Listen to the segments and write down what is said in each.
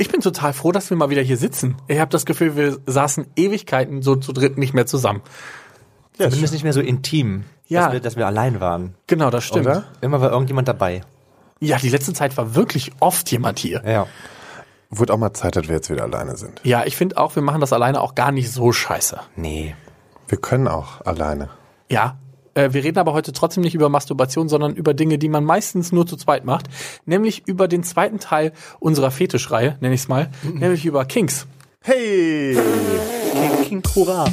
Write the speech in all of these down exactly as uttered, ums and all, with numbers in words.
Ich bin total froh, dass wir mal wieder hier sitzen. Ich habe das Gefühl, wir saßen Ewigkeiten so zu dritt nicht mehr zusammen. Ja, zumindest nicht mehr so intim, ja. dass, wir, dass wir allein waren. Genau, das stimmt. Oder? Immer war irgendjemand dabei. Ja, die letzte Zeit war wirklich oft jemand hier. Ja. Wurde auch mal Zeit, dass wir jetzt wieder alleine sind. Ja, ich finde auch, wir machen das alleine auch gar nicht so scheiße. Nee. Wir können auch alleine. Ja, äh, wir reden aber heute trotzdem nicht über Masturbation, sondern über Dinge, die man meistens nur zu zweit macht. Nämlich über den zweiten Teil unserer Fetischreihe, nenne ich es mal. Mhm. Nämlich über Kinks. Hey! King, King, hurra!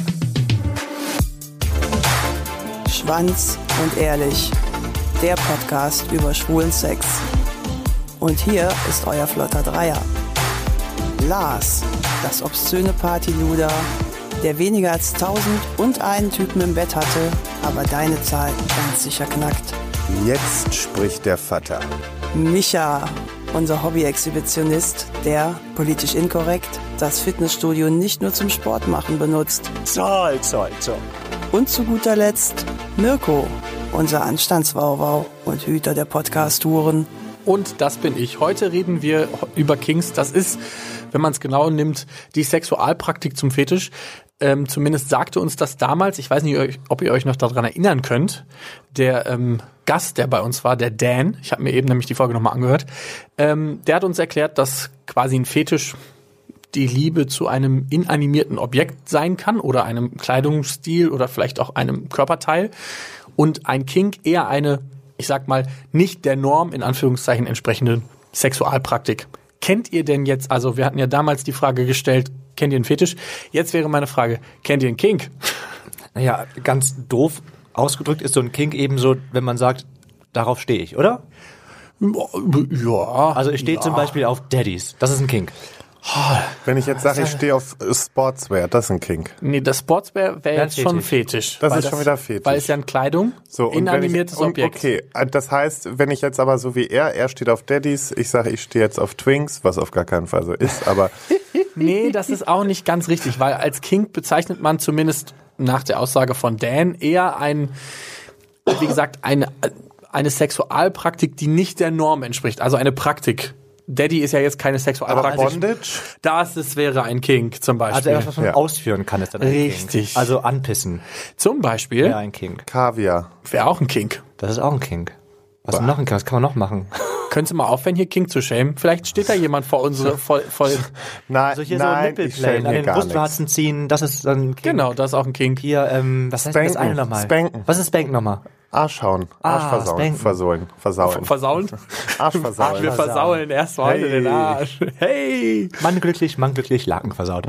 Schwanz und ehrlich. Der Podcast über schwulen Sex. Und hier ist euer flotter Dreier. Lars, das obszöne Partyluder, der weniger als tausend und einen Typen im Bett hatte, aber deine Zahl ganz sicher knackt. Jetzt spricht der Vater. Micha, unser Hobby-Exhibitionist, der, politisch inkorrekt, das Fitnessstudio nicht nur zum Sport machen benutzt. Zoll, zoll, zoll. Und zu guter Letzt Mirko, unser Anstandswauwau und Hüter der Podcast-Touren. Und das bin ich. Heute reden wir über Kinks. Das ist, wenn man es genau nimmt, die Sexualpraktik zum Fetisch. Ähm, zumindest sagte uns das damals, ich weiß nicht, ob ihr euch noch daran erinnern könnt, der ähm, Gast, der bei uns war, der Dan, ich habe mir eben nämlich die Folge nochmal angehört, ähm, der hat uns erklärt, dass quasi ein Fetisch die Liebe zu einem inanimierten Objekt sein kann oder einem Kleidungsstil oder vielleicht auch einem Körperteil und ein Kink eher eine, ich sag mal, nicht der Norm in Anführungszeichen entsprechende Sexualpraktik. Kennt ihr denn jetzt, also wir hatten ja damals die Frage gestellt, kennt ihr einen Fetisch? Jetzt wäre meine Frage, kennt ihr einen Kink? Naja, ganz doof ausgedrückt ist so ein Kink eben so, wenn man sagt, darauf stehe ich, oder? Ja. Also ich stehe ja. zum Beispiel auf Daddies. Das ist ein Kink. Wenn ich jetzt sage, ich stehe auf Sportswear, das ist ein Kink. Nee, das Sportswear wäre jetzt schon Fetisch. Das ist schon wieder Fetisch. Weil es ja eine Kleidung, so, und inanimiertes wenn ich, Objekt. Okay, das heißt, wenn ich jetzt aber so wie er, er steht auf Daddies, ich sage, ich stehe jetzt auf Twinks, was auf gar keinen Fall so ist, aber... Nee, das ist auch nicht ganz richtig, weil als Kink bezeichnet man zumindest nach der Aussage von Dan eher ein, wie gesagt, eine, eine Sexualpraktik, die nicht der Norm entspricht, also eine Praktik. Daddy ist ja jetzt keine Sexualpraktik. Aber Bondage? Das ist, wäre ein Kink zum Beispiel. Also etwas, was man Ja. ausführen kann, ist dann ein Richtig. Kink. Also anpissen. Zum Beispiel Ja, ein Kink. Kaviar. wäre auch ein Kink. Das ist auch ein Kink. Was ist denn noch ein Kink? Was kann man noch machen? Könntest du mal aufhören, hier Kink zu schämen? Vielleicht steht da jemand vor unsere voll, voll Nein, Also hier nein, so ich stelle Nippelplay, an mir den gar nichts. Brustwarzen ziehen, das ist dann ein Kink. Genau, das ist auch ein Kink. Hier, ähm, was heißt das eine nochmal? Spanken. Was ist Spanken nochmal? Arsch hauen, Arsch Ah, versauen, spanken. versohlen, versauen. Versauen? Arsch versauen. Wir versauen erst heute Hey. den Arsch. Hey! Mann glücklich, Mann glücklich, Laken versaut.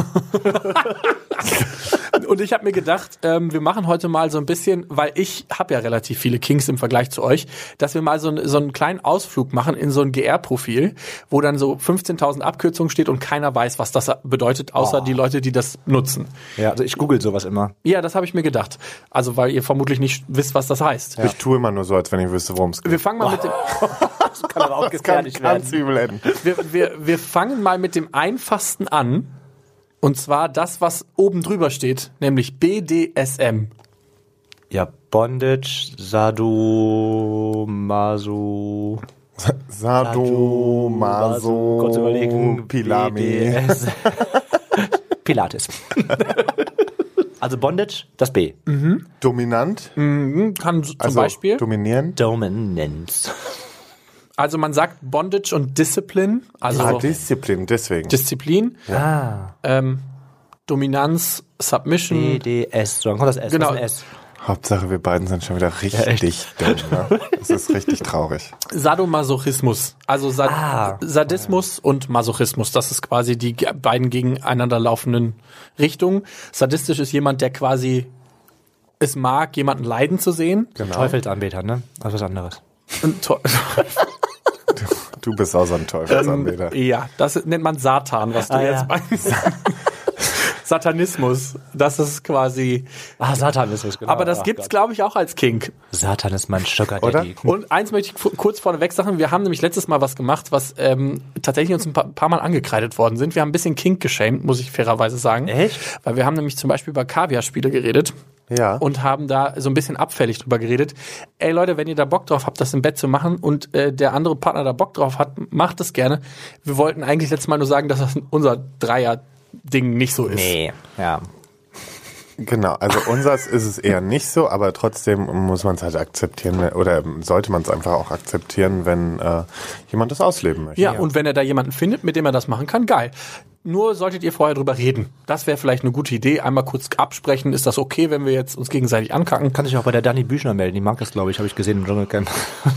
Und ich habe mir gedacht, ähm, wir machen heute mal so ein bisschen, weil ich habe ja relativ viele Kinks im Vergleich zu euch, dass wir mal so, ein, so einen kleinen Ausflug machen in so ein G R-Profil, wo dann so fünfzehntausend Abkürzungen steht und keiner weiß, was das bedeutet, außer Oh. die Leute, die das nutzen. Ja, also ich google sowas immer. Ja, das habe ich mir gedacht. Also, weil ihr vermutlich nicht wisst, was das heißt. Ich tue immer nur so, als wenn ich wüsste, worum es geht. Wir fangen mal mit dem, Das kann aber auch Das kann ganz übel enden. wir, wir, wir fangen mal mit dem einfachsten an. Und zwar das, was oben drüber steht, nämlich B D S M. Ja, Bondage, Sado, Maso, Sado, Maso, kurz überlegen, Pilami. B D S. Pilates. Also Bondage, das B. Dominant, Kann zum also Beispiel. dominierend. Dominance. Also man sagt Bondage und Discipline, also Ah, Disziplin, deswegen. Disziplin, Ah, ähm, Dominanz, Submission. B D S. So, dann kommt das S. Genau. Was ist ein S? Hauptsache, wir beiden sind schon wieder richtig dumm. Ne? Das ist richtig traurig. Sadomasochismus, also Sa Ah. Sadismus und Masochismus, das ist quasi die ge- beiden gegeneinander laufenden Richtungen. Sadistisch ist jemand, der quasi es mag, jemanden leiden zu sehen. Genau. Teufelsanbeter, ne? Also was anderes. Und to- Du bist auch so ein Teufelsanbeter. ja, das nennt man Satan, was du Ah, jetzt ja. meinst. Satanismus, das ist quasi, Ah, Satan ist es, genau. aber das Ach gibt's Gott. glaube ich auch als Kink. Satan ist mein Sugar Oder? Daddy. Und eins möchte ich f- kurz vorneweg sagen, wir haben nämlich letztes Mal was gemacht, was ähm, tatsächlich uns ein paar, paar Mal angekreidet worden sind. Wir haben ein bisschen Kink geschämt, muss ich fairerweise sagen. Echt? Weil wir haben nämlich zum Beispiel über Kaviar-Spiele geredet. Ja. und haben da so ein bisschen abfällig drüber geredet. Ey Leute, wenn ihr da Bock drauf habt, das im Bett zu machen und äh, der andere Partner da Bock drauf hat, macht das gerne. Wir wollten eigentlich letztes Mal nur sagen, dass das unser Dreier-Ding nicht so ist. Nee, ja. Genau, also unseres ist es eher nicht so, aber trotzdem muss man es halt akzeptieren oder sollte man es einfach auch akzeptieren, wenn äh, jemand das ausleben möchte. Ja, und wenn er da jemanden findet, mit dem er das machen kann, geil. Nur solltet ihr vorher drüber reden. Das wäre vielleicht eine gute Idee. Einmal kurz absprechen. Ist das okay, wenn wir jetzt uns gegenseitig ankacken? Kann sich auch bei der Dani Büchner melden. Die mag das, glaube ich, habe ich gesehen im Dschungelcamp.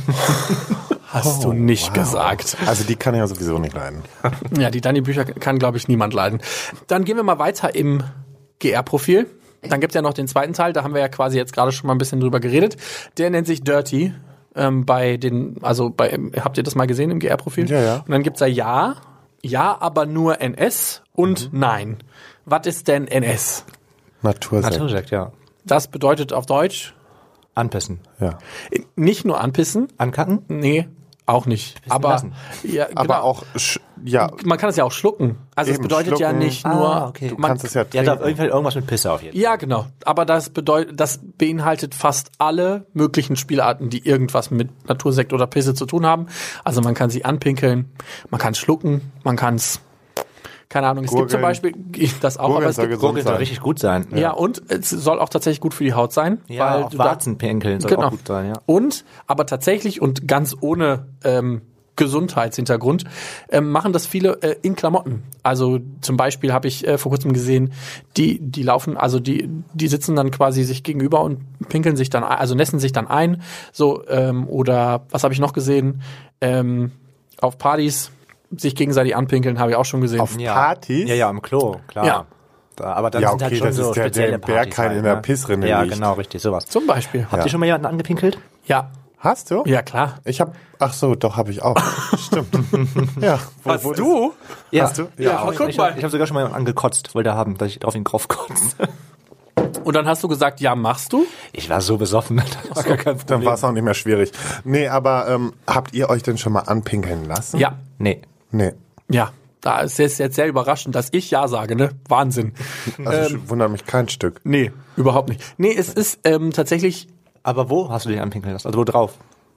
Hast du nicht gesagt. Also die kann ja sowieso nicht leiden. Ja, die Dani Bücher kann, glaube ich, niemand leiden. Dann gehen wir mal weiter im G R-Profil. Dann gibt's ja noch den zweiten Teil, da haben wir ja quasi jetzt gerade schon mal ein bisschen drüber geredet. Der nennt sich Dirty. Ähm, bei den, also bei, habt ihr das mal gesehen im G R-Profil? Ja, ja. Und dann gibt's da Ja, Ja, aber nur N S und mhm. Nein. Was ist denn N S? Natursekt. Natursekt, ja. Das bedeutet auf Deutsch? Anpissen. Ja. Nicht nur anpissen. Ankacken? Nee, auch nicht. Pissen aber lassen. ja, genau. Aber auch, sch- ja, Man kann es ja auch schlucken. Also es Eben, bedeutet ja schlucken. nicht nur. Ah, okay. du man, kannst es ja Ja, da trinken. irgendwann irgendwas mit Pisse auf jeden Fall. Ja, genau. Aber das bedeutet, das beinhaltet fast alle möglichen Spielarten, die irgendwas mit Natursekt oder Pisse zu tun haben. Also man kann sie anpinkeln, man kann es schlucken, man kann es, keine Ahnung, es gibt zum Beispiel das auch, Gurgeln aber es soll gibt, gesund Gurgeln soll sein. richtig gut sein. ja, und es soll auch tatsächlich gut für die Haut sein. Ja, weil auch du da- Warzenpinkeln soll Genau. auch gut sein, ja. Und, aber tatsächlich und ganz ohne ähm, Gesundheitshintergrund, ähm, machen das viele äh, in Klamotten. Also zum Beispiel habe ich äh, vor kurzem gesehen, die die laufen, also die die sitzen dann quasi sich gegenüber und pinkeln sich dann, ein- also nässen sich dann ein. So ähm, oder was habe ich noch gesehen? Ähm, auf Partys sich gegenseitig anpinkeln, habe ich auch schon gesehen. Auf Ja. Partys? Ja, ja, im Klo, klar. Ja. Da, aber dann Ja, sind halt okay, schon das so ist der- der spezielle Berg Partys kein halt, in der ne? Pissrinne Ja, liegt. genau, richtig, sowas. Zum Beispiel. Habt ihr schon mal jemanden angepinkelt? Ja, Hast du? ja klar. Ich hab, ach so, doch, habe ich auch. Stimmt. Ja. Wo, Hast wo du? Ja. Hast du? Ja, aber guck ich, mal. Ich, ich habe sogar schon mal jemanden angekotzt, wollte haben, dass ich auf ihn drauf kotze. Und dann hast du gesagt, ja, machst du? Ich war so besoffen, das war gar kein Dann Problem. war es auch nicht mehr schwierig. Nee, aber ähm, habt ihr euch denn schon mal anpinkeln lassen? Ja, Nee. Nee. ja. Da ist es jetzt sehr überraschend, dass ich ja sage, ne? Wahnsinn. Also wundert mich kein Stück. Nee, überhaupt nicht. Nee, es ist ähm, tatsächlich Aber wo hast du dich anpinkeln lassen? Also wo drauf?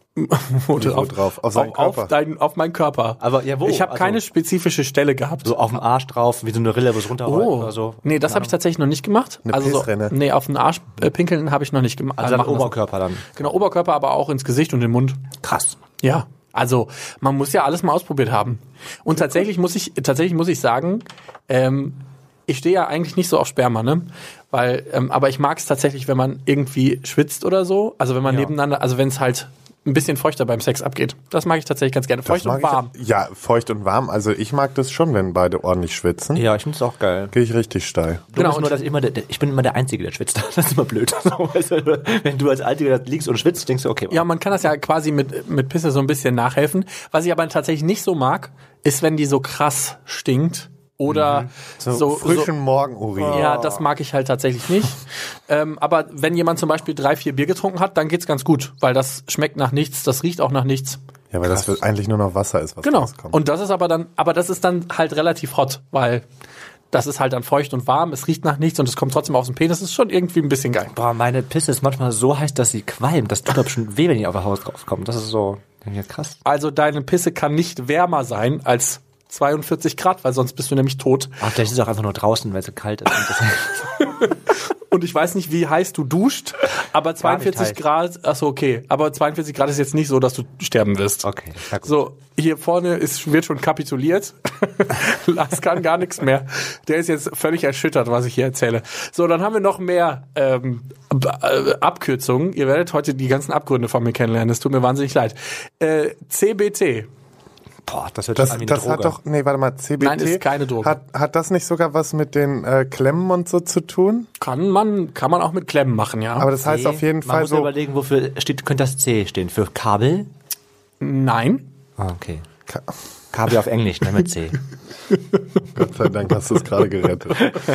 wo Wo drauf? Auf seinen auf, Körper? auf, dein, auf meinen Körper. Aber ja, wo? Ich habe Also- keine spezifische Stelle gehabt. So auf dem Arsch drauf, wie so eine Rille, wo es runterrollt Oh, oder so? nee, das habe ich tatsächlich noch nicht gemacht. Eine also so, Pissrinne. nee, auf den Arsch äh, pinkeln habe ich noch nicht gemacht. Also dann Oberkörper dann. Genau, Oberkörper, aber auch ins Gesicht und den Mund. Krass. Ja, also man muss ja alles mal ausprobiert haben. Und tatsächlich muss ich tatsächlich muss ich sagen, ähm, ich stehe ja eigentlich nicht so auf Sperma, ne? Weil, ähm, aber ich mag es tatsächlich, wenn man irgendwie schwitzt oder so. Also wenn man Ja. nebeneinander, also wenn es halt ein bisschen feuchter beim Sex abgeht. Das mag ich tatsächlich ganz gerne. Feucht Das und mag warm. Ich, ja, feucht und warm. Also ich mag das schon, wenn beide ordentlich schwitzen. Ja, ich finde es auch geil. Gehe ich richtig steil. Du Genau, genau, nur, und- dass ich, immer der, der- ich bin immer der Einzige, der schwitzt. Das ist immer blöd. So, weißt du, wenn du als Einziger da liegst und schwitzt, denkst du, okay. Ja, man kann das ja quasi mit, mit Pisse so ein bisschen nachhelfen. Was ich aber tatsächlich nicht so mag, ist, wenn die so krass stinkt. Oder So, so, frischen Morgenurin. Ja, das mag ich halt tatsächlich nicht. ähm, aber wenn jemand zum Beispiel drei, vier Bier getrunken hat, dann geht's ganz gut, weil das schmeckt nach nichts, das riecht auch nach nichts. Ja, weil das wird eigentlich nur noch Wasser ist, was Genau. rauskommt. Und das ist aber dann, aber das ist dann halt relativ hot, weil das ist halt dann feucht und warm, es riecht nach nichts und es kommt trotzdem aus dem Penis. Das ist schon irgendwie ein bisschen geil. Boah, meine Pisse ist manchmal so heiß, dass sie qualmt. Das tut aber schon weh, wenn die auf der Haut draufkommt. Das ist so, ja, krass. Also deine Pisse kann nicht wärmer sein als zweiundvierzig Grad, weil sonst bist du nämlich tot. Ach, vielleicht ist es auch einfach nur draußen, weil es so kalt ist. Und das Und ich weiß nicht, wie heiß du duscht, aber zweiundvierzig heiß. Grad, achso, okay. Aber zweiundvierzig Grad ist jetzt nicht so, dass du sterben wirst. okay, na gut. So, hier vorne ist, wird schon kapituliert. Lars kann gar nichts mehr. Der ist jetzt völlig erschüttert, was ich hier erzähle. So, dann haben wir noch mehr ähm, B- äh, Abkürzungen. Ihr werdet heute die ganzen Abgründe von mir kennenlernen. Es tut mir wahnsinnig leid. Äh, C B T. Boah, das hört Das, sich an wie eine das Droge. hat doch, nee, warte mal, C B T. Nein, ist keine Droge. Hat, hat das nicht sogar was mit den äh, Klemmen und so zu tun? Kann man, kann man auch mit Klemmen machen, ja. Aber das heißt C, auf jeden man Fall muss so. überlegen, wofür steht, könnte das C stehen? Für Kabel? Nein. Ah, okay. Ka- Kabel auf Englisch, ne, mit C. Gott sei Dank hast du es gerade gerettet.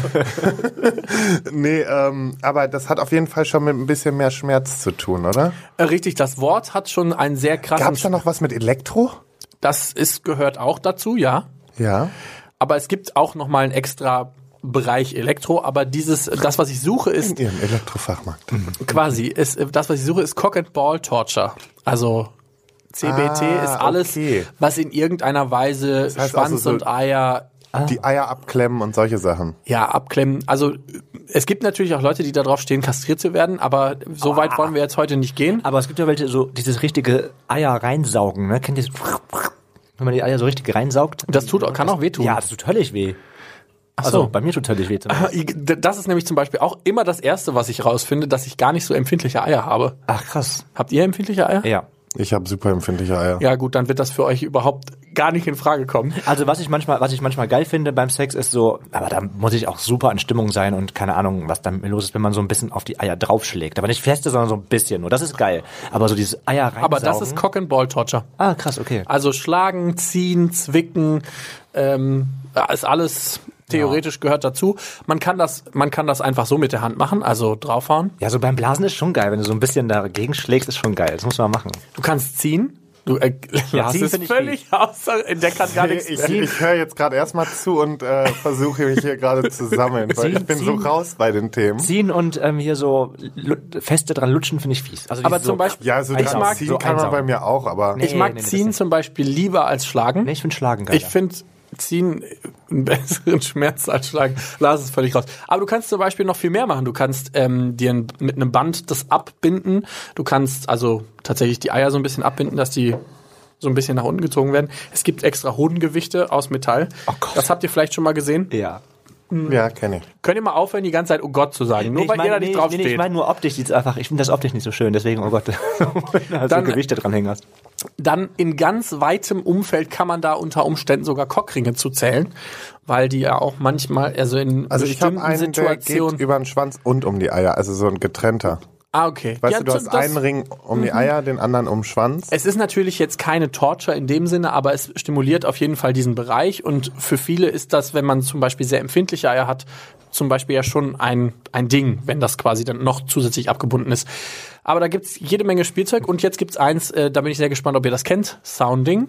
nee, ähm, aber das hat auf jeden Fall schon mit ein bisschen mehr Schmerz zu tun, oder? Äh, richtig, das Wort hat schon einen sehr krassen... Gab es da noch was mit Elektro? Das ist, gehört auch dazu, ja. Ja. Aber es gibt auch noch mal ein extra Bereich Elektro, aber dieses, das, was ich suche, ist In ihrem Elektrofachmarkt. quasi, ist, das, was ich suche, ist Cock and Ball Torture. Also C B T Ah, ist alles, okay. was in irgendeiner Weise Das heißt Schwanz also so- und Eier Die Eier abklemmen und solche Sachen. ja abklemmen. Also es gibt natürlich auch Leute, die darauf stehen, kastriert zu werden, aber so weit wollen wir jetzt heute nicht gehen. Aber es gibt ja welche, so dieses richtige Eier reinsaugen, ne? Kennt ihr das? Wenn man die Eier so richtig reinsaugt? Das tut, kann auch wehtun. Ja, das tut höllisch weh. so. Also bei mir tut höllisch weh. Zumindest. Das ist nämlich zum Beispiel auch immer das Erste, was ich rausfinde, dass ich gar nicht so empfindliche Eier habe. Ach krass. Habt ihr empfindliche Eier? Ja. Ich habe super empfindliche Eier. Ja gut, dann wird das für euch überhaupt gar nicht in Frage kommen. Also was ich manchmal, was ich manchmal geil finde beim Sex ist so, aber da muss ich auch super in Stimmung sein und keine Ahnung, was da mit mir los ist, wenn man so ein bisschen auf die Eier draufschlägt. Aber nicht feste, sondern so ein bisschen nur. Das ist geil. Aber so dieses Eier reinsaugen. Aber das ist Cock and Ball Torture. Ah, krass, okay. Also schlagen, ziehen, zwicken, ähm, ist alles theoretisch gehört dazu. Man kann das, man kann das einfach so mit der Hand machen, also draufhauen. Ja, so beim Blasen ist schon geil. Wenn du so ein bisschen dagegen schlägst, ist schon geil. Das muss man machen. Du kannst ziehen. Du äh, Ja, ziehen ziehen ist find ich völlig außer, der kann gar nichts. Ich, ich höre jetzt gerade erstmal zu und äh, versuche mich hier gerade zu sammeln, weil ich bin so raus bei den Themen. Ziehen und ähm, hier so lu- feste dran lutschen finde ich fies. Also Aber dieses zum so, Beispiel, Ja, so ich dran mag, ziehen so kann man bei einsaugen. mir auch, aber Nee. ich mag nee, das ziehen nicht. zum Beispiel lieber als schlagen. Nee, ich finde Schlagen geil. Ich finde Ziehen einen besseren Schmerz als Schlagen. Lass es völlig raus. Aber du kannst zum Beispiel noch viel mehr machen. Du kannst ähm, dir ein, mit einem Band das abbinden. Du kannst also tatsächlich die Eier so ein bisschen abbinden, dass die so ein bisschen nach unten gezogen werden. Es gibt extra Hodengewichte aus Metall. Oh Gott. Das habt ihr vielleicht schon mal gesehen. ja. ja, kenne ich. Könnt ihr mal aufhören, die ganze Zeit oh Gott zu sagen? Nur Nee, weil ich mein, ihr da nee, nicht nee, draufsteht. nee, ich meine nur optisch sieht's einfach, ich finde das optisch nicht so schön, deswegen, oh Gott, wenn du halt Dann- so Gewichte dranhängen hast. Dann in ganz weitem Umfeld kann man da unter Umständen sogar Cockringe zu zählen, weil die ja auch manchmal, also in Also ich habe bestimmten einen, der geht Situationen... über den Schwanz und um die Eier, also so ein getrennter. Ah, okay. Weißt Ja, du, du zu- hast das- einen Ring um die Eier, den anderen um den Schwanz. Es ist natürlich jetzt keine Torture in dem Sinne, aber es stimuliert auf jeden Fall diesen Bereich und für viele ist das, wenn man zum Beispiel sehr empfindliche Eier hat, zum Beispiel ja schon ein, ein Ding, wenn das quasi dann noch zusätzlich abgebunden ist. Aber da gibt's jede Menge Spielzeug und jetzt gibt's eins, äh, da bin ich sehr gespannt, ob ihr das kennt, Sounding.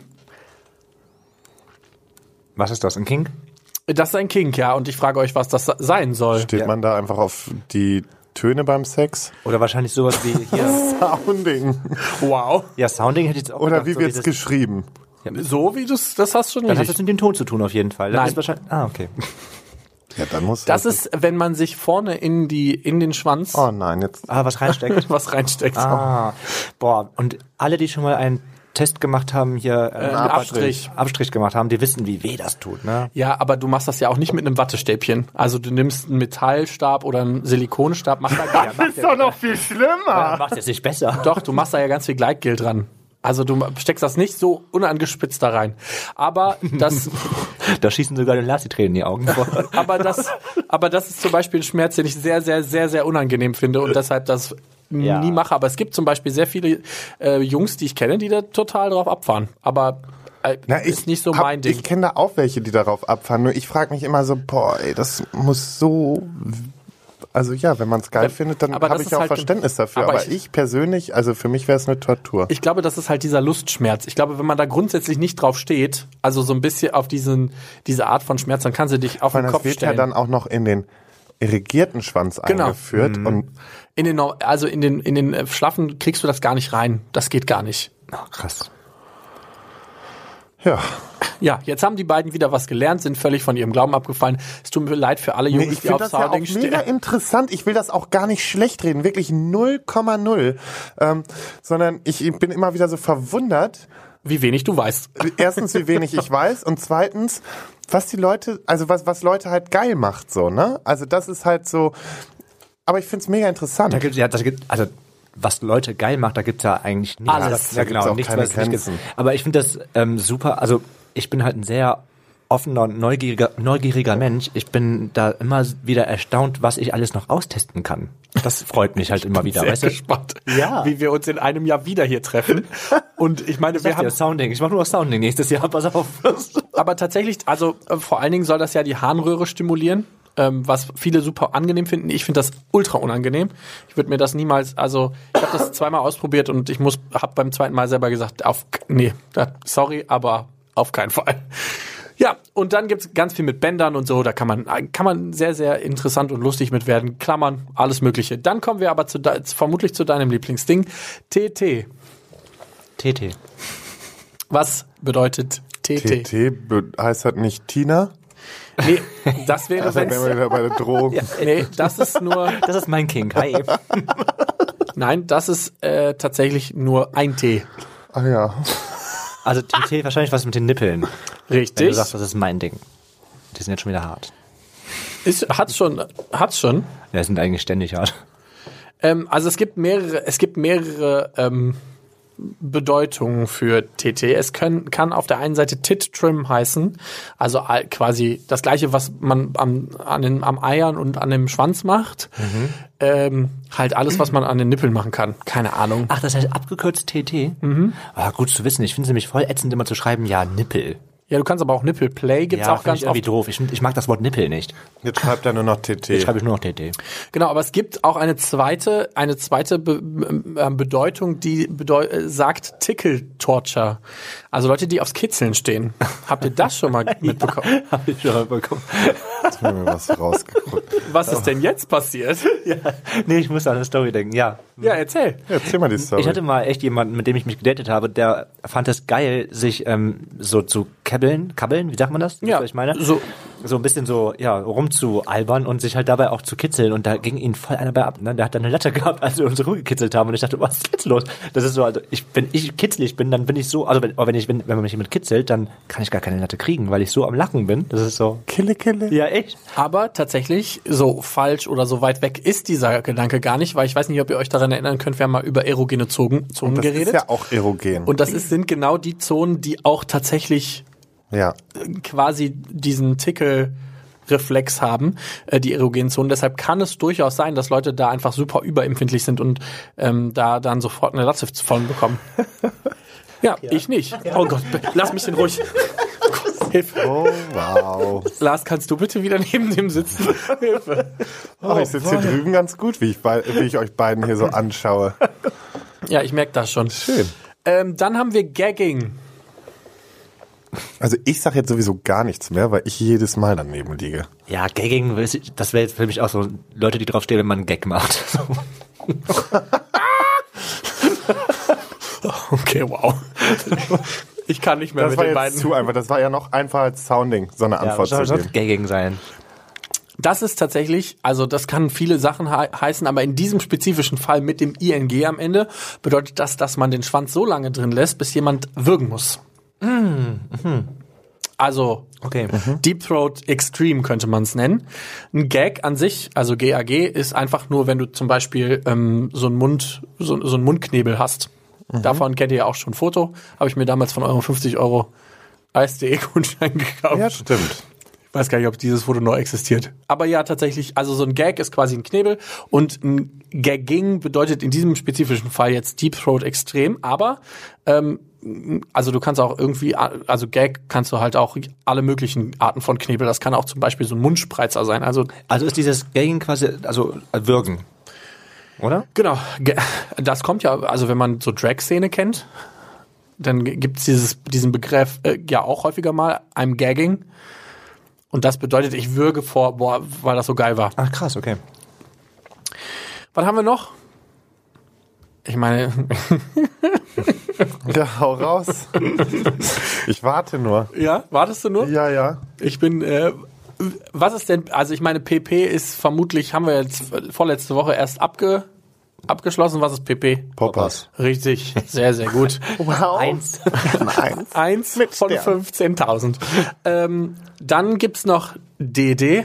Was ist das, ein Kink? Das ist ein Kink, ja, und ich frage euch, was das sein soll. Steht Ja. man da einfach auf die Töne beim Sex? Oder wahrscheinlich sowas wie hier. Sounding. Wow. Ja, Sounding hätte ich jetzt auch Oder gedacht, wie so wird's dieses- geschrieben? So wie du es, das hast du schon Dann hat richtig. das mit dem Ton zu tun auf jeden Fall. Das Nein. ist wahrscheinlich, ah, okay. Ja, dann muss Das ist, wenn man sich vorne in die in den Schwanz Oh nein, jetzt. Ah, was reinsteckt. was reinsteckt. Ah, boah, und alle, die schon mal einen Test gemacht haben, hier äh, Äh, Abstrich. Abstrich gemacht haben, die wissen, wie weh das tut, ne? Ja, aber du machst das ja auch nicht mit einem Wattestäbchen. Also du nimmst einen Metallstab oder einen Silikonstab, machst da gar Das ist doch noch viel schlimmer. Macht es nicht besser. Doch, du machst da ja ganz viel Gleitgel dran. Also du steckst das nicht so unangespitzt da rein. Aber das, Da schießen sogar den Lassi-Tränen in die Augen vor. aber das, aber das ist zum Beispiel ein Schmerz, den ich sehr, sehr, sehr, sehr unangenehm finde und deshalb das Ja. nie mache. Aber es gibt zum Beispiel sehr viele äh, Jungs, die ich kenne, die da total drauf abfahren. Aber äh, Na, ich ist nicht so hab- mein Ding. Ich kenne da auch welche, die darauf abfahren. Nur ich frage mich immer so, boah, ey, das muss so. Also ja, wenn man es geil Ja, findet, dann aber habe das ich ist auch halt- Verständnis dafür. aber Aber, ich- ich, persönlich, also für mich wäre es eine Tortur. Ich glaube, das ist halt dieser Lustschmerz. Ich glaube, wenn man da grundsätzlich nicht drauf steht, also so ein bisschen auf diesen, diese Art von Schmerz, dann kannst du dich auf Weil den das Kopf wird stellen. ja dann auch noch in den irrigierten Schwanz Genau. eingeführt. Und in den, Nor- also in den, in den äh, Schlaffen kriegst du das gar nicht rein. Das geht gar nicht. Ach, krass. ja, Ja, jetzt haben die beiden wieder was gelernt, sind völlig von ihrem Glauben abgefallen. Es tut mir leid für alle nee, Jungs, ich die finde auf das ja auch Sounding mega stehen. interessant. Ich will das auch gar nicht schlecht reden, wirklich null Komma null. Ähm, sondern ich bin immer wieder so verwundert, Wie wenig du weißt. erstens, wie wenig ich weiß und zweitens, was die Leute, also was, was Leute halt geil macht, so, ne? Also das ist halt so, aber ich find's mega interessant. Da gibt's, ja, das gibt, also, was Leute geil macht, da gibt's ja eigentlich nichts. Alles. Ja, Da genau, gibt's auch nichts, keine was es nicht gibt. Grenzen. Aber ich finde das ähm, super, also, ich bin halt ein sehr offener, neugieriger, neugieriger Mensch. Ich bin da immer wieder erstaunt, was ich alles noch austesten kann. Das freut mich halt immer wieder, Sehr weißt du? gespannt, Ja. wie wir uns in einem Jahr wieder hier treffen. Und ich meine, Ich wir sag dir, haben Sounding. Ich mache nur noch Sounding nächstes Jahr, pass auf. aber tatsächlich, also äh, vor allen Dingen soll das ja die Harnröhre stimulieren, ähm, was viele super angenehm finden. Ich finde das ultra unangenehm. Ich würde mir das niemals, also ich habe das zweimal ausprobiert und ich muss, habe beim zweiten Mal selber gesagt, auf, nee, da, sorry, aber auf keinen Fall. Ja, und dann gibt's ganz viel mit Bändern und so, da kann man kann man sehr, sehr interessant und lustig mit werden. Klammern, alles Mögliche. Dann kommen wir aber zu de- vermutlich zu deinem Lieblingsding, T T. T T. Was bedeutet T T? T T be- heißt das nicht Tina? Nee, das wäre, Also, wenn wenn's, wir wieder bei der Drohung. Ja. nee, das ist nur, Das ist mein King. Hi. nein, das ist äh, tatsächlich nur ein T. Ah ja. Also T T wahrscheinlich was mit den Nippeln. Wenn du Richtig. sagst, das ist mein Ding. Die sind jetzt schon wieder hart. Ist, hat's schon, hat's schon. Ja, die sind eigentlich ständig hart. Ähm, also es gibt mehrere, es gibt mehrere ähm, Bedeutungen für T T. Es können, kann auf der einen Seite Tit Trim heißen, also all- quasi das gleiche, was man am, an den, am Eiern und an dem Schwanz macht. Mhm. Ähm, halt alles, was man an den Nippeln machen kann. Keine Ahnung. Ach, das heißt abgekürzt T T? Mhm. Ah, gut zu wissen. Ich finde es nämlich voll ätzend, immer zu schreiben, ja, Nippel. Ja, du kannst aber auch Nippelplay, gibt's Ja, auch finde ganz ich irgendwie oft. doof. Ich, ich mag das Wort Nippel nicht. Jetzt schreibt er nur noch T T. Jetzt schreibe ich nur noch T T. Genau, aber es gibt auch eine zweite, eine zweite Be äh, Bedeutung, die bedeu äh, sagt Tickle Torture. Also Leute, die aufs Kitzeln stehen. Habt ihr das schon mal mitbekommen? Habe ich schon mal bekommen. Jetzt haben wir was rausgeguckt. Was ist denn jetzt passiert? Ja. Nee, ich muss an eine Story denken, ja. Ja, erzähl. Ja, erzähl mal die Story. Ich hatte mal echt jemanden, mit dem ich mich gedatet habe, der fand es geil, sich ähm, so zu kabbeln, kabbeln, wie sagt man das? Ja, Was ich meine? so. So ein bisschen so, ja, rumzualbern und sich halt dabei auch zu kitzeln und da ging ihn voll einer bei ab, ne? Der hat dann eine Latte gehabt, als wir uns rumgekitzelt haben und ich dachte, was ist jetzt los? Das ist so, also ich, wenn ich kitzelig bin, dann bin ich so, also wenn, wenn ich, wenn, wenn man mich jemand kitzelt, dann kann ich gar keine Latte kriegen, weil ich so am Lachen bin. Das ist so. Kille, Kille. Ja, echt? Aber tatsächlich, so falsch oder so weit weg ist dieser Gedanke gar nicht, weil ich weiß nicht, ob ihr euch daran erinnern könnt, wir haben mal über erogene Zonen, Zonen Das geredet. ist ja auch erogen. Und das ist, sind genau die Zonen, die auch tatsächlich ja. quasi diesen Tickel-Reflex haben, äh, die erogenen Zonen. Deshalb kann es durchaus sein, dass Leute da einfach super überempfindlich sind und ähm, da dann sofort eine Latte von bekommen. Ja, ja, ich nicht. Oh Gott, lass mich denn ruhig. Hilfe. Oh, wow. Lars, kannst du bitte wieder neben dem sitzen? Hilfe. Oh, ich sitze hier drüben ganz gut, wie ich, bei, wie ich euch beiden hier so anschaue. Ja, ich merke das schon. Schön. Ähm, dann haben wir Gagging. Also ich sag jetzt sowieso gar nichts mehr, weil ich jedes Mal daneben liege. Ja, Gagging, das wäre jetzt für mich auch so Leute, die draufstehen, wenn man einen Gag macht. Okay, wow. Ich kann nicht mehr Das mit war den jetzt beiden. zu einfach. Das war ja noch einfacher als Sounding, so eine Antwort ja, zu soll geben. Gagging sein. Das ist tatsächlich, also das kann viele Sachen he- heißen, aber in diesem spezifischen Fall mit dem I N G am Ende bedeutet das, dass man den Schwanz so lange drin lässt, bis jemand würgen muss. Also Okay. Deep Throat Extreme könnte man es nennen. Ein Gag an sich, also G A G, ist einfach nur, wenn du zum Beispiel ähm, so einen Mund, so, so einen Mundknebel hast. Davon kennt ihr ja auch schon ein Foto. Habe ich mir damals von eurem fünfzig Euro Eis.de-Gutschein gekauft. Ja, stimmt. Ich weiß gar nicht, ob dieses Foto noch existiert. Aber ja, tatsächlich, also so ein Gag ist quasi ein Knebel und ein Gagging bedeutet in diesem spezifischen Fall jetzt Deep Throat Extrem, aber ähm, also du kannst auch irgendwie, also Gag kannst du halt auch alle möglichen Arten von Knebel, das kann auch zum Beispiel so ein Mundspreizer sein, also Also ist dieses Gagging quasi, also äh, Würgen, oder? genau, ge- das kommt ja, also wenn man so Drag-Szene kennt, dann gibt's dieses, diesen Begriff äh, ja auch häufiger mal, I'm gagging. Und das bedeutet, ich würge vor, boah, weil das so geil war. Ach krass, okay. Was haben wir noch? Ich meine, Ja, hau raus. Ich warte nur. ja, wartest du nur? Ja, ja. Ich bin, äh, was ist denn, also ich meine, P P ist vermutlich, haben wir jetzt vorletzte Woche erst abge, abgeschlossen. Was ist P P? Poppers. Richtig, sehr, sehr gut. Wow. Eins. Nein. Eins Mit von Stern. fünfzehntausend. Ähm, dann gibt's noch D D.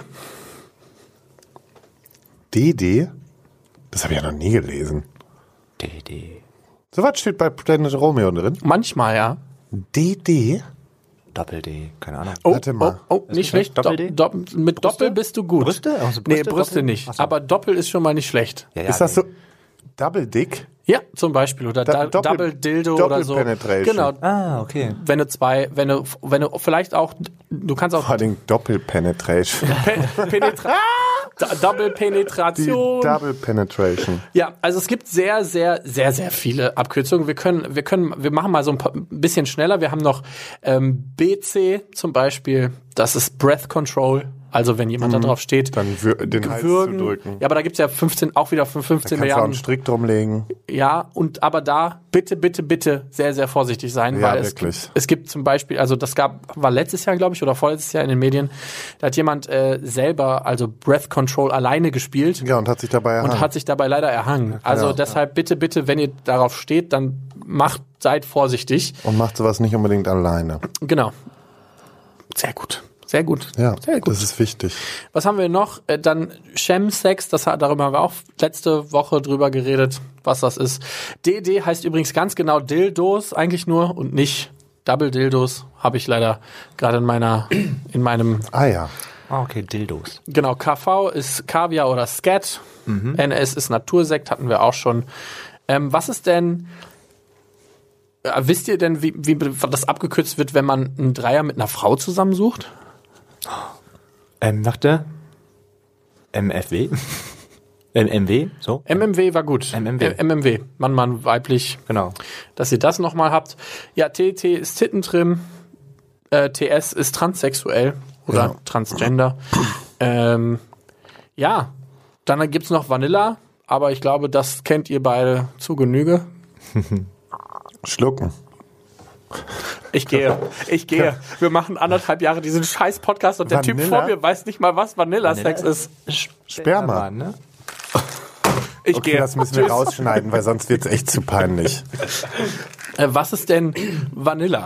D D? Das habe ich ja noch nie gelesen. D D. So was steht bei Planet Romeo drin? Manchmal, ja. D D? Doppel-D, keine Ahnung. Oh, Warte mal. oh, oh nicht nicht schlecht. Doppel-D? Do, do, mit Doppel bist du gut. Brüste? Also nee, Brüste, Brüste Doppel? nicht. Ach so. Aber Doppel ist schon mal nicht schlecht. Ja, ja, Ist das nee. so Double Dick? Ja, zum Beispiel. Oder Da- da, Doppel- Double Dildo oder so. Doppelpenetration. Genau. Ah, okay. Wenn du zwei, wenn du, wenn du vielleicht auch, du kannst auch Vor allem Doppelpenetration. Pe Penetra D- Double Die Penetration. Double Penetration. Ja, also es gibt sehr, sehr, sehr, sehr viele Abkürzungen. Wir können, wir können, wir machen mal so ein paar, ein bisschen schneller. Wir haben noch ähm, B C zum Beispiel. Das ist Breath Control. Also wenn jemand Mhm. da drauf steht, Dann wür- den Hals zu würgen. drücken. Ja, aber da gibt's ja fünfzehn, auch wieder fünfzehn Kannst du auch Milliarden. einen Strick drumlegen. Ja, und aber da bitte, bitte, bitte sehr, sehr vorsichtig sein, Ja, weil es, wirklich. es gibt zum Beispiel, also das gab, war letztes Jahr, glaube ich, oder vorletztes Jahr in den Medien, da hat jemand äh, selber, also Breath Control alleine gespielt Ja, und hat sich dabei erhangen. und hat sich dabei leider erhangen. Also Ja. deshalb bitte, bitte, wenn ihr darauf steht, dann macht, seid vorsichtig. Und macht sowas nicht unbedingt alleine. Genau. Sehr gut. Sehr gut. Ja, Sehr gut. das ist wichtig. Was haben wir noch? Äh, dann Chemsex, das hat, darüber haben wir auch letzte Woche drüber geredet, was das ist. D D heißt übrigens ganz genau Dildos, eigentlich nur und nicht Double Dildos, habe ich leider gerade in meiner, in meinem, Ah ja. Ah, okay, Dildos. genau, K V ist Kaviar oder Scat, N S ist Natursekt, hatten wir auch schon. Ähm, was ist denn, äh, wisst ihr denn, wie, wie das abgekürzt wird, wenn man einen Dreier mit einer Frau zusammensucht? Ähm, dachte M F W? M M W, so? M M W war gut. M M W. Äh, M M W, Mann, Mann, weiblich. Genau. Dass ihr das nochmal habt. Ja, T T ist Tittentrim, äh, T S ist transsexuell oder Ja. Transgender. ähm, ja, dann gibt's noch Vanilla, aber ich glaube, das kennt ihr beide zu Genüge. Schlucken. Ich gehe, ich gehe. Wir machen anderthalb Jahre diesen scheiß Podcast und der Typ Vanilla? vor mir weiß nicht mal, was Vanilla-Sex ist. Sperma. Ne? Ich Okay, gehe. das müssen wir rausschneiden, weil sonst wird's echt zu peinlich. Äh, was ist denn Vanilla?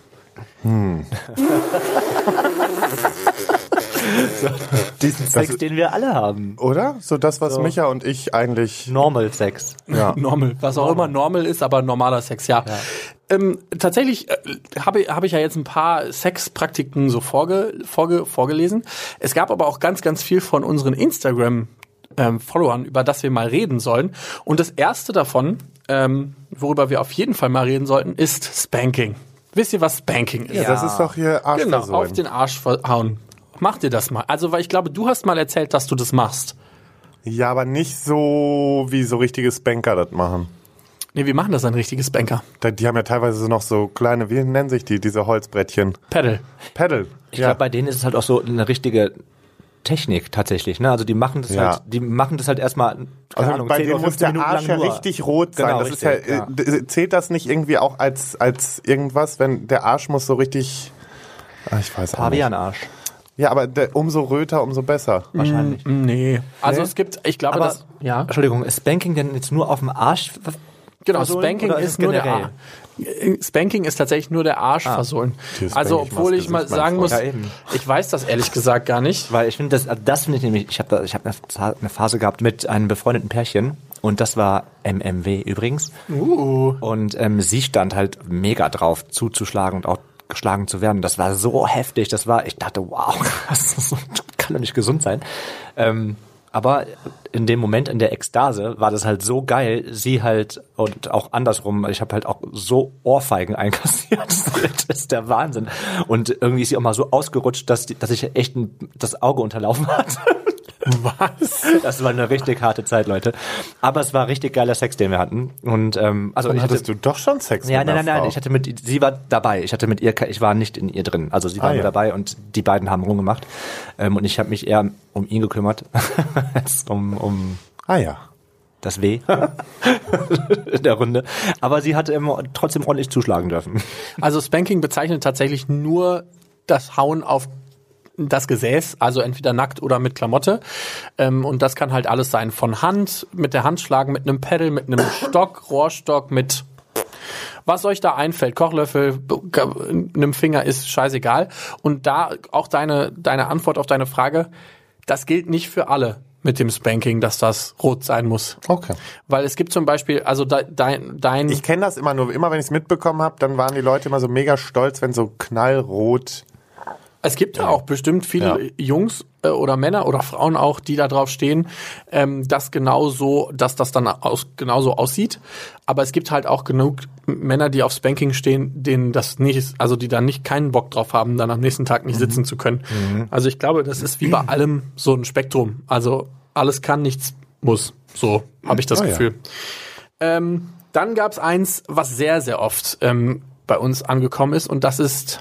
Diesen Sex, den wir alle haben. Oder? So das, was Micha und ich eigentlich... Normal Sex. Ja. Normal, was auch immer normal ist, aber normaler Sex, ja. Ähm, tatsächlich äh, habe habe ich ja jetzt ein paar Sexpraktiken so vorge, vorge, vorgelesen. Es gab aber auch ganz, ganz viel von unseren Instagram ähm, Followern, über das wir mal reden sollen. Und das erste davon, ähm, worüber wir auf jeden Fall mal reden sollten, ist Spanking. Wisst ihr, was Spanking ist? Ja, das ist doch hier Genau, auf Arschversohlen. den Arsch verhauen. Macht ihr das mal? Also, weil ich glaube, du hast mal erzählt, dass du das machst. Ja, aber nicht so, wie so richtige Spanker das machen. Nee, wie machen das ein richtiges Banker? Da- Die haben ja teilweise noch so kleine, wie nennen sich die, diese Holzbrettchen? Pedal. Pedal. Ich glaube, bei denen ist es halt auch so eine richtige Technik tatsächlich, ne? Also die machen das Ja. halt, die machen das halt erstmal, keine Also Ahnung, bei zehn denen oder muss fünfzehn der Minuten Arsch ja lang nur. richtig rot sein. Genau, das richtig, ist ja, ja. äh, d- zählt das nicht irgendwie auch als, als irgendwas, wenn der Arsch muss so richtig, ah, ich weiß auch nicht. Pavianarsch. Ja, aber der, umso röter, umso besser. Wahrscheinlich. Nee. Also Nee? es gibt, ich glaube, Aber, das, ja. Entschuldigung, ist Spanking denn jetzt nur auf dem Arsch? Genau, versohlen Spanking oder ist ist es nur der generell? Arsch. Spanking ist tatsächlich nur der Arsch versohlen. Dieses Also, Spanking obwohl macht ich mal Gesicht, mein sagen muss, Freund. Ja, eben. ich weiß das ehrlich gesagt gar nicht. Weil ich finde, das, also das finde ich nämlich, ich habe da, ich habe eine, eine Phase gehabt mit einem befreundeten Pärchen und das war M M W übrigens. Uh. Und ähm, sie stand halt mega drauf, zuzuschlagen und auch geschlagen zu werden. Das war so heftig. Das war, ich dachte, wow, das ist so, kann doch nicht gesund sein. Ähm, aber in dem Moment, in der Ekstase, war das halt so geil, sie halt, und auch andersrum, ich habe halt auch so Ohrfeigen einkassiert. Das ist der Wahnsinn. Und irgendwie ist sie auch mal so ausgerutscht, dass, die, dass ich echt ein, das Auge unterlaufen hatte. Was? Das war eine richtig harte Zeit, Leute. Aber es war richtig geiler Sex, den wir hatten. Und ähm, also Dann ich hatte, hattest du doch schon Sex ja, mit nein, einer nein, nein. Frau. Ich hatte mit, sie war dabei. Ich hatte mit ihr, ich war nicht in ihr drin. Also sie war Ah, nur ja. dabei und die beiden haben rumgemacht. Ähm, und ich habe mich eher um ihn gekümmert als um, um Ah ja. das Weh in der Runde. Aber sie hatte immer trotzdem ordentlich zuschlagen dürfen. Also Spanking bezeichnet tatsächlich nur das Hauen auf das Gesäß, also entweder nackt oder mit Klamotte. Ähm, und das kann halt alles sein. Von Hand, mit der Hand schlagen, mit einem Pedal, mit einem Stock, Rohrstock, mit was euch da einfällt. Kochlöffel, einem Finger ist scheißegal. Und da auch deine, deine Antwort auf deine Frage, das gilt nicht für alle mit dem Spanking, dass das rot sein muss. Okay. Weil es gibt zum Beispiel, also de, dein, dein Ich kenne das immer nur, immer wenn ich es mitbekommen habe, dann waren die Leute immer so mega stolz, wenn so knallrot Es gibt ja auch bestimmt viele ja. Jungs äh, oder Männer oder Frauen auch, die da drauf stehen, ähm, dass genau so, dass das dann aus, genauso aussieht. Aber es gibt halt auch genug Männer, die auf Spanking stehen, denen das nicht ist, also die da nicht keinen Bock drauf haben, dann am nächsten Tag nicht mhm. sitzen zu können. Mhm. Also ich glaube, das ist wie bei allem so ein Spektrum. Also alles kann, nichts muss. So habe ich das oh, Gefühl. Ja. Ähm, dann gab es eins, was sehr, sehr oft ähm, bei uns angekommen ist, und das ist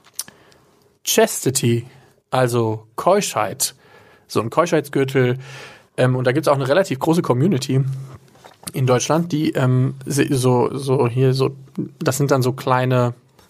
Chastity, also Keuschheit. So ein Keuschheitsgürtel. Ähm, und da gibt es auch eine relativ große Community in Deutschland, die ähm, so, so hier so, das sind dann so kleine,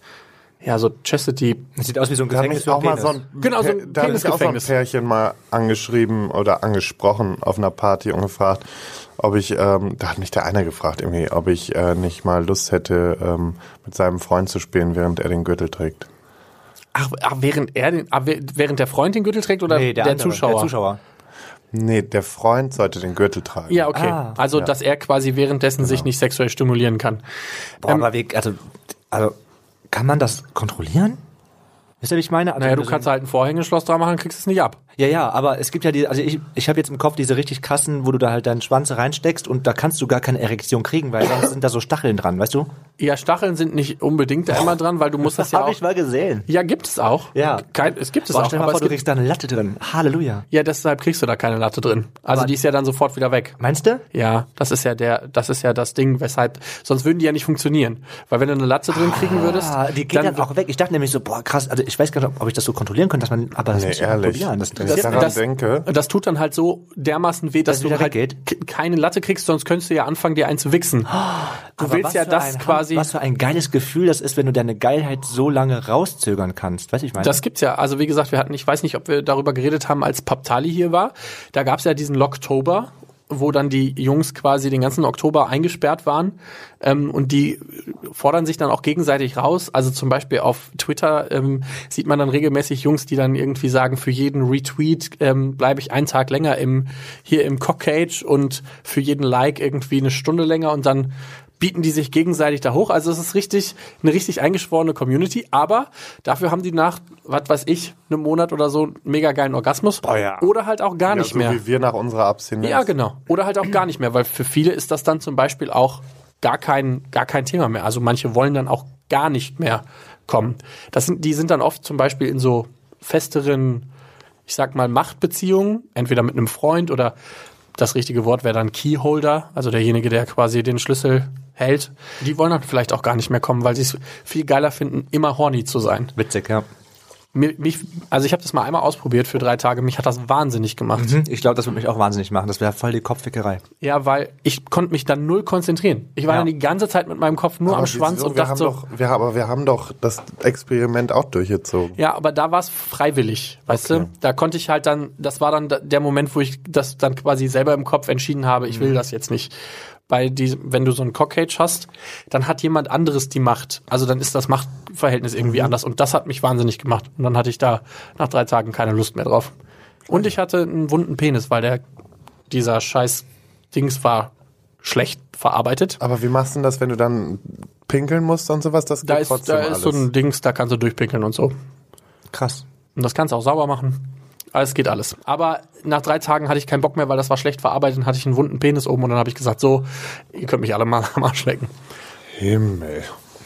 ja, so Chastity. Das sieht aus wie so ein Gefängnis für auch mal so ein, genau, so ein da habe ich auch so ein Penisgefängnis. Pärchen mal angeschrieben oder angesprochen auf einer Party und gefragt, ob ich, ähm, da hat mich der einer gefragt irgendwie, ob ich äh, nicht mal Lust hätte, ähm, mit seinem Freund zu spielen, während er den Gürtel trägt. Ach, ach während er den, ach, während der Freund den Gürtel trägt oder nee, der, der andere, Zuschauer? Der Zuschauer. Nee, der Freund sollte den Gürtel tragen. Ja, okay. Ah, also, ja. dass er quasi währenddessen genau. sich nicht sexuell stimulieren kann. Boah, ähm, aber wie, also, also, kann man das kontrollieren? Wisst ihr, wie ich meine? Also, naja, du kannst halt ein Vorhängeschloss dran machen, kriegst es nicht ab. Ja, ja, aber es gibt ja die, also ich, ich habe jetzt im Kopf diese richtig krassen, wo du da halt deinen Schwanz reinsteckst und da kannst du gar keine Erektion kriegen, weil sonst sind da so Stacheln dran, weißt du? Ja, Stacheln sind nicht unbedingt da immer dran, weil du musst das ja Hab auch... ich mal gesehen. Ja, gibt es auch. Ja. Kein, es gibt es Boah, auch. stell dir mal aber vor, es du gibt, kriegst da eine Latte drin. Halleluja. ja, deshalb kriegst du da keine Latte drin. Also Aber die ist ja dann sofort wieder weg. Meinst du? Ja, das ist ja der, das ist ja das Ding, weshalb, sonst würden die ja nicht funktionieren. Weil wenn du eine Latte drin kriegen würdest, Ah, die geht dann, dann auch weg. Ich dachte nämlich so, boah, krass, also ich weiß gar nicht, ob ich das so kontrollieren könnte, dass man, aber das Nee, muss ich ehrlich. probieren. Das Wenn ich interessiert daran mich. denke, das tut dann halt so dermaßen weh, dass Dass es du wieder halt weggeht? k- keine Latte kriegst, sonst könntest du ja anfangen, dir einen zu wichsen. Du Aber willst was ja für das ein, quasi... Was für ein geiles Gefühl das ist, wenn du deine Geilheit so lange rauszögern kannst. Weißt du, ich meine? Das gibt's ja. Also wie gesagt, wir hatten, ich weiß nicht, ob wir darüber geredet haben, als Paptali hier war. Da gab's ja diesen Locktober, wo dann die Jungs quasi den ganzen Oktober eingesperrt waren. Ähm, und die fordern sich dann auch gegenseitig raus. Also zum Beispiel auf Twitter ähm, sieht man dann regelmäßig Jungs, die dann irgendwie sagen, für jeden Retweet ähm, bleibe ich einen Tag länger im hier im Cockcage und für jeden Like irgendwie eine Stunde länger, und dann bieten die sich gegenseitig da hoch. Also es ist richtig eine richtig eingeschworene Community, aber dafür haben die nach, was weiß ich, einem Monat oder so einen mega geilen Orgasmus. Oh ja. Oder halt auch gar ja, nicht so mehr. wie wir nach unserer Abstinenz. Ja, genau. Oder halt auch gar nicht mehr, weil für viele ist das dann zum Beispiel auch gar kein, gar kein Thema mehr. Also manche wollen dann auch gar nicht mehr kommen. Das sind, die sind dann oft zum Beispiel in so festeren, ich sag mal, Machtbeziehungen, entweder mit einem Freund oder das richtige Wort wäre dann Keyholder, also derjenige, der quasi den Schlüssel hält. Die wollen dann vielleicht auch gar nicht mehr kommen, weil sie es viel geiler finden, immer horny zu sein. Witzig, ja. Mir, mich, also ich habe das mal einmal ausprobiert für drei Tage. Mich hat das wahnsinnig gemacht. Mhm. Ich glaube, das würde mich auch wahnsinnig machen. Das wäre voll die Kopfwickerei. Ja, weil ich konnte mich dann null konzentrieren. Ich war Ja. dann die ganze Zeit mit meinem Kopf nur Aber am Schwanz wieso? und wir dachte haben so, doch, wir, aber wir haben doch das Experiment auch durchgezogen. ja, aber da war es freiwillig, weißt Okay. du? Da konnte ich halt dann, das war dann der Moment, wo ich das dann quasi selber im Kopf entschieden habe, ich will das jetzt nicht. Bei die, wenn du so einen Cockcage hast, dann hat jemand anderes die Macht. Also dann ist das Machtverhältnis irgendwie anders. Und das hat mich wahnsinnig gemacht. Und dann hatte ich da nach drei Tagen keine Lust mehr drauf. Und ich hatte einen wunden Penis, weil der dieser scheiß Dings war schlecht verarbeitet. Aber wie machst du denn das, wenn du dann pinkeln musst und sowas? Das geht Da ist, trotzdem da ist alles. so ein Dings, da kannst du durchpinkeln und so. Krass. Und das kannst du auch sauber machen. Alles geht alles. Aber nach drei Tagen hatte ich keinen Bock mehr, weil das war schlecht verarbeitet und hatte ich einen wunden Penis oben und dann habe ich gesagt, so, ihr könnt mich alle mal am Arsch lecken. Himmel.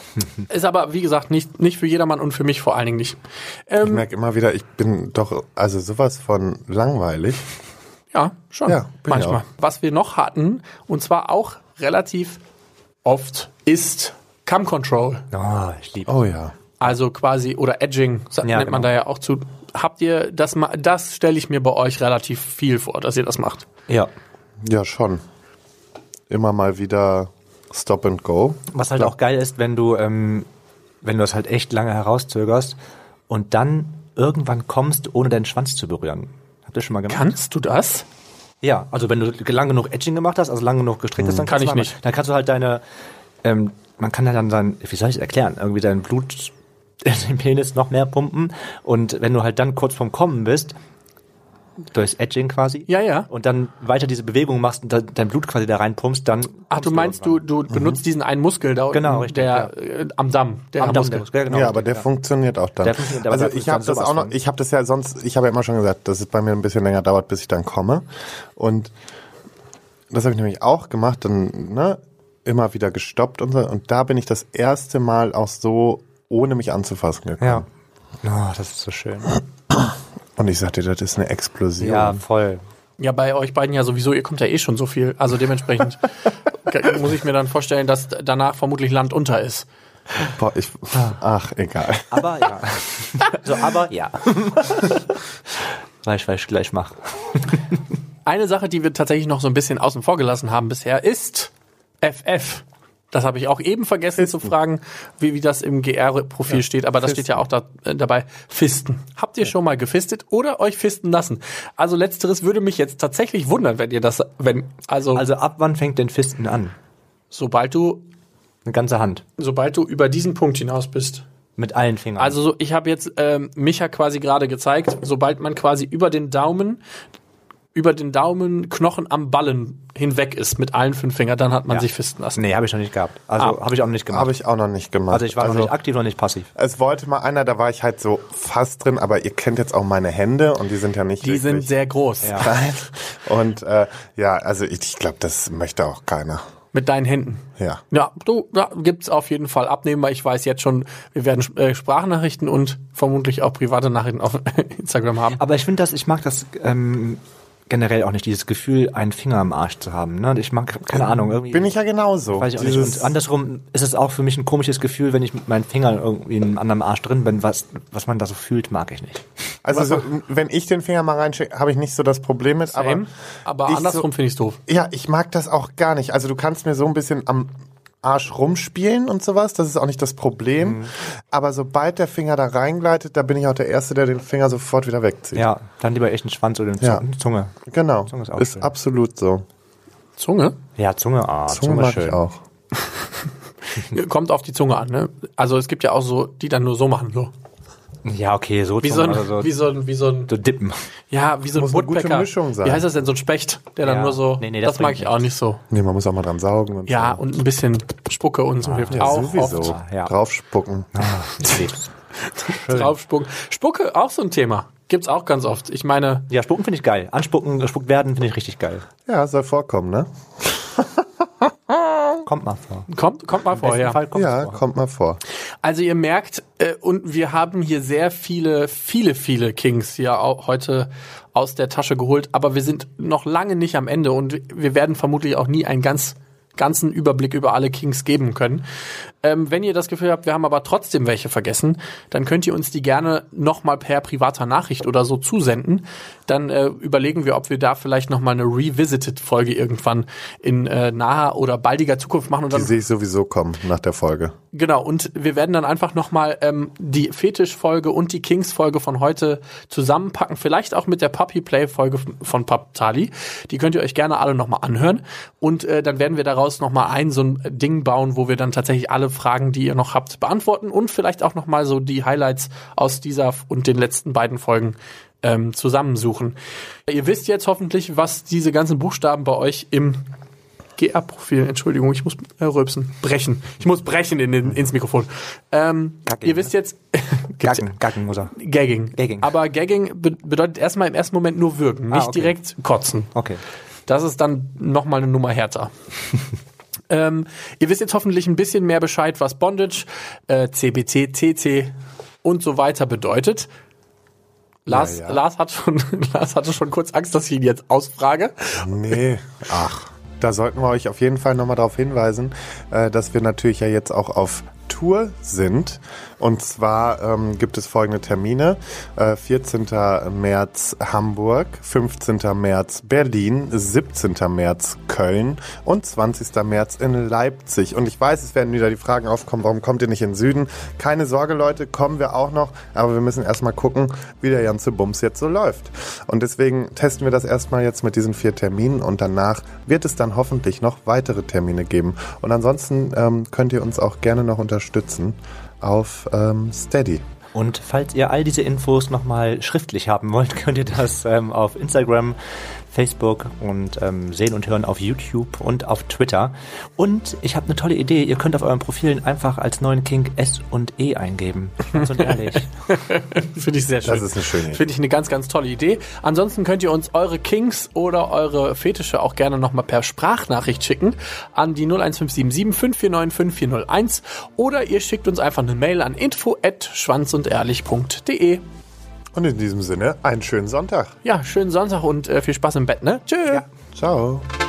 Ist aber, wie gesagt, nicht, nicht für jedermann und für mich vor allen Dingen nicht. Ich Ähm, merke immer wieder, ich bin doch also sowas von langweilig. ja, schon. Ja, bin ich manchmal. auch. Was wir noch hatten, und zwar auch relativ oft, ist Cam Control. Oh, ich liebe. Oh ja. Also quasi, oder Edging, sagt- Ja, nennt man genau. da ja auch zu. Habt ihr das mal, das stelle ich mir bei euch relativ viel vor, dass ihr das macht. Ja. Ja, schon. Immer mal wieder Stop and Go. Was halt auch geil ist, wenn du, ähm, wenn du das halt echt lange herauszögerst und dann irgendwann kommst, ohne deinen Schwanz zu berühren. Habt ihr schon mal gemacht? Kannst du das? Ja, also wenn du lang genug Edging gemacht hast, also lang genug gestreckt hast, dann Kann kannst ich du nicht. Dann kannst du halt deine, ähm, man kann ja dann sein, wie soll ich es erklären, irgendwie dein Blut in den Penis noch mehr pumpen und wenn du halt dann kurz vorm Kommen bist, durchs Edging quasi. Ja, ja. Und dann weiter diese Bewegung machst und dein Blut quasi da reinpumpst, dann... Ach, du meinst, du, du benutzt diesen einen Muskel da unten, Genau, richtig, der äh, am Damm, der am Damm, Muskel. der Muskel, genau. Ja, aber der ja. funktioniert auch dann. Der funktioniert, aber also dafür ich ist habe dann das sowas auch noch, von. ich habe das ja sonst, ich habe ja immer schon gesagt, dass es bei mir ein bisschen länger dauert, bis ich dann komme. Und das habe ich nämlich auch gemacht, dann ne, immer wieder gestoppt und so. Und da bin ich das erste Mal auch so, ohne mich anzufassen gekommen. Ja. Oh, das ist so schön. Und ich sagte, das ist eine Explosion. Ja, voll. Ja, bei euch beiden ja sowieso, ihr kommt ja eh schon so viel. Also dementsprechend muss ich mir dann vorstellen, dass danach vermutlich Land unter ist. Boah, ich, ach, egal. Aber ja. So, aber ja. Weiß, was ich gleich mache. Eine Sache, die wir tatsächlich noch so ein bisschen außen vor gelassen haben bisher, ist F F. Das habe ich auch eben vergessen Fisten. zu fragen, wie, wie das im G R-Profil ja, steht. Aber das Fisten. steht ja auch da, äh, dabei. Fisten. Habt ihr ja. schon mal gefistet oder euch fisten lassen? Also letzteres würde mich jetzt tatsächlich wundern, wenn ihr das, wenn, also. Also ab wann fängt denn Fisten an? Sobald du. Eine ganze Hand. Sobald du über diesen Punkt hinaus bist. Mit allen Fingern. Also so, ich habe jetzt ähm, Micha quasi gerade gezeigt, sobald man quasi über den Daumen, über den Daumenknochen am Ballen hinweg ist mit allen fünf Fingern, dann hat man ja. sich fisten lassen. Nee, habe ich noch nicht gehabt. Also ah. habe ich auch noch nicht gemacht. Habe ich auch noch nicht gemacht. Also ich war also, noch nicht aktiv, noch nicht passiv. Es wollte mal einer, da war ich halt so fast drin, aber ihr kennt jetzt auch meine Hände und die sind ja nicht Die sind sehr groß. Ja. Klein. Und äh, ja, also ich, ich glaube, das möchte auch keiner. Mit deinen Händen? Ja. Ja, du, da gibt's auf jeden Fall Abnehmen, weil ich weiß jetzt schon, wir werden äh, Sprachnachrichten und vermutlich auch private Nachrichten auf Instagram haben. Aber ich finde das, ich mag das ähm, generell auch nicht, dieses Gefühl, einen Finger am Arsch zu haben. Ne? Ich mag, keine Ahnung, irgendwie. Bin ich ja genauso. Weiß ich auch nicht. Und andersrum ist es auch für mich ein komisches Gefühl, wenn ich mit meinen Fingern irgendwie in einem anderen Arsch drin bin, was, was man da so fühlt, mag ich nicht. Also so, wenn ich den Finger mal reinschicke, habe ich nicht so das Problem mit. Same, aber, aber andersrum so, finde ich es doof. Ja, ich mag das auch gar nicht. Also du kannst mir so ein bisschen am Arsch rumspielen und sowas, das ist auch nicht das Problem. Mhm. Aber sobald der Finger da reingleitet, da bin ich auch der Erste, der den Finger sofort wieder wegzieht. Ja, dann lieber echt einen Schwanz oder eine ja. Zunge. Genau, Zunge ist, auch ist schön. Absolut so. Zunge? Ja, Zunge, ah, Zunge, Zunge mag schön. ich auch. Kommt auf die Zunge an, ne? Also es gibt ja auch so, die dann nur so machen, so. Ja, okay, so wie so ein, so, wie so ein, wie so ein, so dippen. Ja, wie so ein muss Woodpecker. Eine gute Mischung sein. Wie heißt das denn, so ein Specht, der ja. dann nur so, nee, nee, das, das mag ich auch nicht so. Nee, man muss auch mal dran saugen und Ja, so. und ein bisschen Spucke und so ah, hilft ja, auch sowieso. oft. Ja. Draufspucken. Ah, Draufspucken. Spucke, auch so ein Thema. Gibt's auch ganz oft. Ich meine. Ja, spucken finde ich geil. Anspucken, gespuckt werden finde ich richtig geil. Ja, soll vorkommen, ne? Kommt mal vor. Kommt, kommt mal vor, ja. Fall ja, vor. kommt mal vor. Also ihr merkt, äh, und wir haben hier sehr viele, viele, viele Kings hier auch heute aus der Tasche geholt, aber wir sind noch lange nicht am Ende und wir werden vermutlich auch nie einen ganz ganzen Überblick über alle Kings geben können. Ähm, wenn ihr das Gefühl habt, wir haben aber trotzdem welche vergessen, dann könnt ihr uns die gerne nochmal per privater Nachricht oder so zusenden. Dann äh, überlegen wir, ob wir da vielleicht nochmal eine Revisited-Folge irgendwann in äh, naher oder baldiger Zukunft machen. Und dann, die sehe ich sowieso kommen nach der Folge. Genau, und wir werden dann einfach nochmal ähm, die Fetisch-Folge und die Kings-Folge von heute zusammenpacken. Vielleicht auch mit der Puppy-Play-Folge von Papptali. Die könnt ihr euch gerne alle nochmal anhören. Und äh, dann werden wir daraus nochmal ein so ein Ding bauen, wo wir dann tatsächlich alle Fragen, die ihr noch habt, beantworten und vielleicht auch nochmal so die Highlights aus dieser und den letzten beiden Folgen ähm, zusammensuchen. Ihr wisst jetzt hoffentlich, was diese ganzen Buchstaben bei euch im G R-Profil, Entschuldigung, ich muss äh, rülpsen, brechen. Ich muss brechen in den, ins Mikrofon. Ähm, ihr wisst jetzt... Gagging, Gagging muss er. Gagging. Gagging. Aber Gagging be- bedeutet erstmal im ersten Moment nur würgen, nicht ah, okay. direkt kotzen. Okay. Das ist dann nochmal eine Nummer härter. ähm, ihr wisst jetzt hoffentlich ein bisschen mehr Bescheid, was Bondage, äh, C B C, T C und so weiter bedeutet. Lars, ja, ja. Lars, hat schon, Lars hatte schon kurz Angst, dass ich ihn jetzt ausfrage. Nee, ach, da sollten wir euch auf jeden Fall nochmal darauf hinweisen, äh, dass wir natürlich ja jetzt auch auf Tour sind. Und zwar ähm, gibt es folgende Termine. Äh, vierzehnten März Hamburg, fünfzehnten März Berlin, siebzehnten März Köln und zwanzigsten März in Leipzig. Und ich weiß, es werden wieder die Fragen aufkommen, warum kommt ihr nicht in den Süden? Keine Sorge, Leute, kommen wir auch noch. Aber wir müssen erstmal gucken, wie der ganze Bums jetzt so läuft. Und deswegen testen wir das erstmal jetzt mit diesen vier Terminen und danach wird es dann hoffentlich noch weitere Termine geben. Und ansonsten ähm, könnt ihr uns auch gerne noch unterstützen auf ähm, Steady. Und falls ihr all diese Infos nochmal schriftlich haben wollt, könnt ihr das ähm, auf Instagram, Facebook und ähm, sehen und hören auf YouTube und auf Twitter. Und ich habe eine tolle Idee. Ihr könnt auf euren Profilen einfach als neuen Kink S und E eingeben. Ganz und ehrlich. Finde ich sehr schön. Das ist eine schöne Idee. Finde ich eine ganz, ganz tolle Idee. Ansonsten könnt ihr uns eure Kinks oder eure Fetische auch gerne nochmal per Sprachnachricht schicken an die null eins fünf sieben sieben fünf vier neun fünf vier null eins oder ihr schickt uns einfach eine Mail an info at schwanzundehrlich punkt de. Und in diesem Sinne, einen schönen Sonntag. Ja, schönen Sonntag und äh, viel Spaß im Bett, ne? Tschö. Ja. Ciao.